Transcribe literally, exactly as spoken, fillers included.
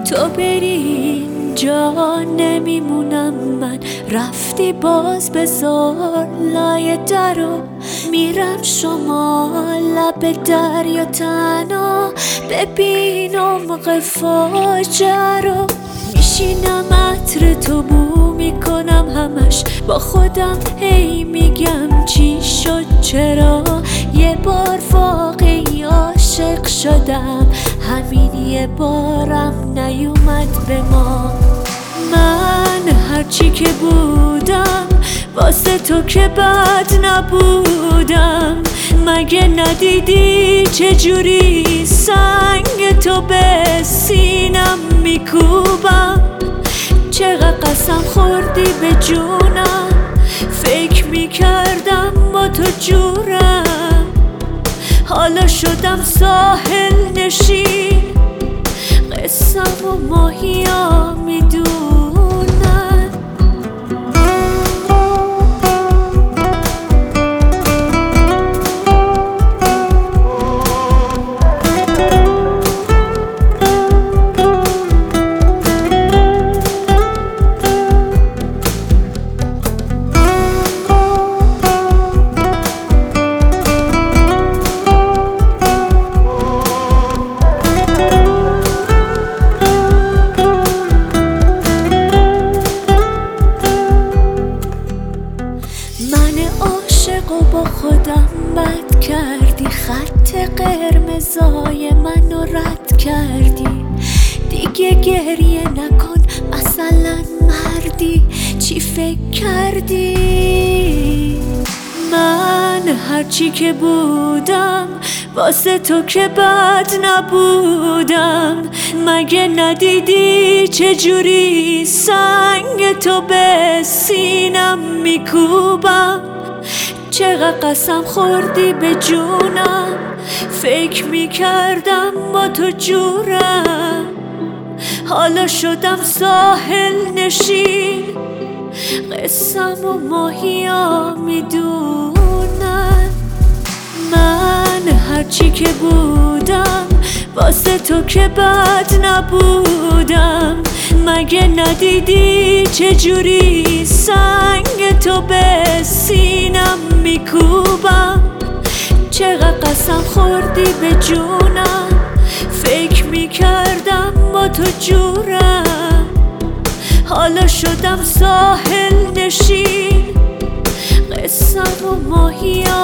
تو بری اینجا نمیمونم من، رفتی باز بذار لای درو، میرم شما لب دریا تنها، ببین عمق فاجعه رو. میشینم عطر تو بو میکنم همش، با خودم هی میگم چی شد چرا، یه بار واقعی عاشق شدم، همین یه بارم نیومد به ما. من هرچی که بودم واسه تو که بد نبودم، مگه ندیدی چجوری سنگ تو به سینم میکوبم؟ چقدر قسم خوردی به جونم، فکر میکردم با تو جورم، حالا شدم ساحل نشین، قصم و ماهیا میدونن. من عاشق و با خودم بد کردی، خط قرمزای منو رد کردی، دیگه گریه نکن مثلا مردی، چی فکر کردی؟ من هرچی که بودم واسه تو که بد نبودم، مگه ندیدی چجوری سنگ تو به سینم میکوبم؟ چقدر قسم خوردی به جونم، فکر میکردم با تو جورم، حالا شدم ساحل نشین، قصم و ماهیا میدونن. من هرچی که بودم واسه تو که بد نبودم، مگه ندیدی چجوری سنگ تو به سینم میکوبم؟ چقدر قسم خوردی به جونم، فکر میکردم با تو جورم، حالا شدم ساحل نشین، قصم و ماهیا